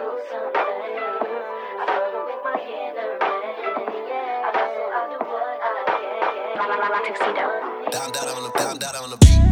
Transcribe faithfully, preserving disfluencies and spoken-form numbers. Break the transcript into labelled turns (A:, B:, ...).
A: Tuxedo. Down, down on the, down, down on the beat.